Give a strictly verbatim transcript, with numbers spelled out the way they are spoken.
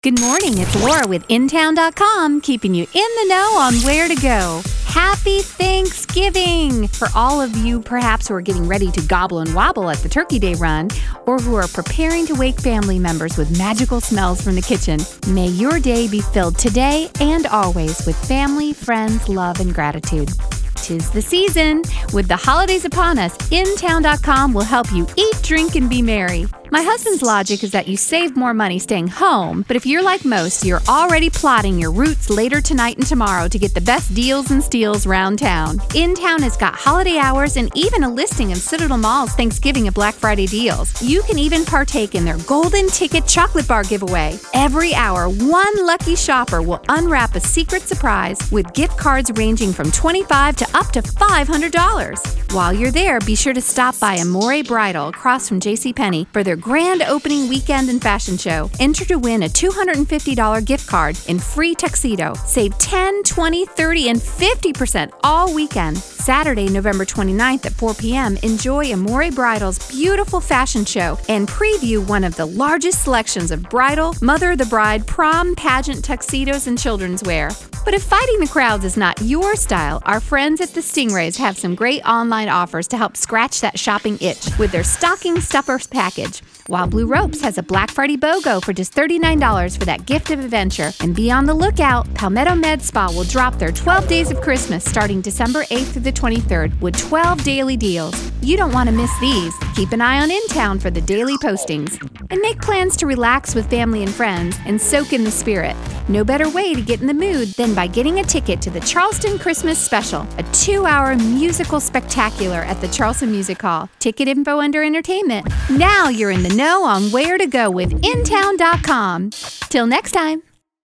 Good morning, it's Laura with in town dot com, keeping you in the know on where to go. Happy Thanksgiving! For all of you perhaps who are getting ready to gobble and wobble at the Turkey Day run, or who are preparing to wake family members with magical smells from the kitchen, may your day be filled today and always with family, friends, love, and gratitude. 'Tis the season. With the holidays upon us, in town dot com will help you eat, drink, and be merry. My husband's logic is that you save more money staying home, but if you're like most, you're already plotting your routes later tonight and tomorrow to get the best deals and steals round town. InTown has got holiday hours and even a listing of Citadel Mall's Thanksgiving and Black Friday deals. You can even partake in their Golden Ticket chocolate bar giveaway. Every hour, one lucky shopper will unwrap a secret surprise with gift cards ranging from twenty-five dollars to up to five hundred dollars. While you're there, be sure to stop by Amore Bridal across from JCPenney for their grand opening weekend and fashion show. Enter to win a two hundred fifty dollars gift card and free tuxedo. Save ten, twenty, thirty, and fifty percent all weekend. Saturday, November twenty-ninth at four p.m., enjoy Amore Bridal's beautiful fashion show and preview one of the largest selections of bridal, mother of the bride, prom, pageant, tuxedos, and children's wear. But if fighting the crowds is not your style, our friends at the Stingrays have some great online offers to help scratch that shopping itch with their stocking stuffers package. While Blue Ropes has a Black Friday BOGO for just thirty-nine dollars for that gift of adventure. And be on the lookout, Palmetto Med Spa will drop their twelve Days of Christmas starting December eighth through the twenty-third with twelve daily deals. You don't want to miss these. Keep an eye on InTown for the daily postings. And make plans to relax with family and friends and soak in the spirit. No better way to get in the mood than by getting a ticket to the Charleston Christmas Special, a two-hour musical spectacular at the Charleston Music Hall. Ticket info under entertainment. Now you're in the know on where to go with in town dot com. Till next time.